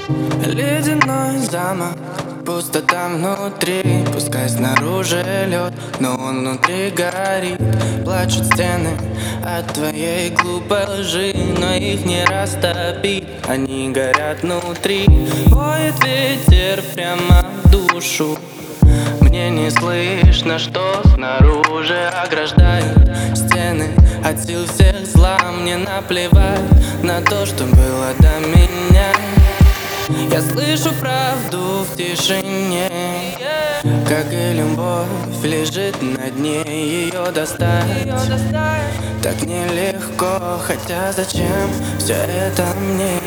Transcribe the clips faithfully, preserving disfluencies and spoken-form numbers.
Ледяной замок, пустота внутри. Пускай снаружи лед, но он внутри горит. Плачут стены от твоей глупой лжи, но их не растопить, они горят внутри. Воет ветер прямо в душу, мне не слышно, что снаружи ограждают стены от сил всех зла. Мне наплевать на то, что было до меня. Я слышу правду в тишине, как и любовь лежит на дне. Ее достать так нелегко, хотя зачем все это мне?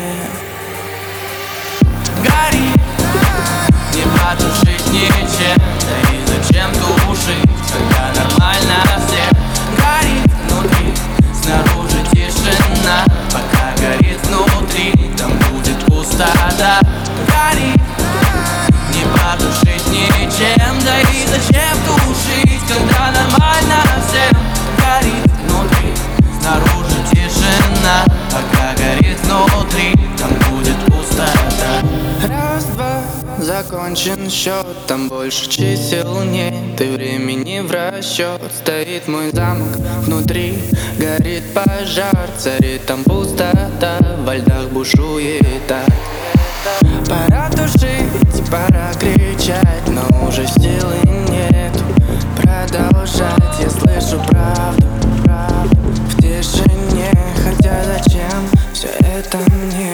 Гори, не потушить ничем, да и зачем тушить, когда нормально всем. Горит внутри, снаружи тишина, пока горит внутри, там будет пустота. Горит, не потушить ничем, да и зачем тушить, когда нормально всем. Горит внутри, снаружи тишина, пока горит внутри, там будет пустота. Раз, два, закончен счет, там больше чисел нет, и времени в расчет. Стоит мой замок, внутри горит пожар, царит там пустота, во льдах бушует так. Пора тушить, пора кричать, но уже силы нету продолжать. Я слышу правду, правду в тишине, хотя зачем все это мне?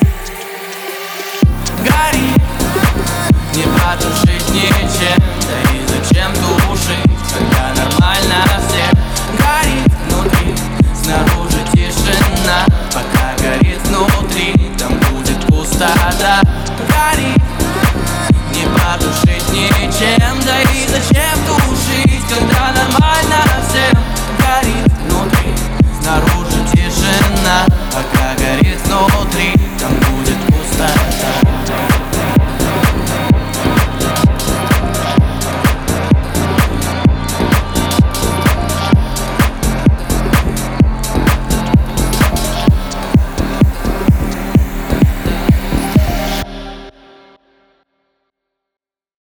Гори, не потушить ничем, да и зачем тушить, когда нормально всем. Горит внутри, снаружи тишина, пока горит внутри, там будет пустота. Горит, не потушить ничем, да и зачем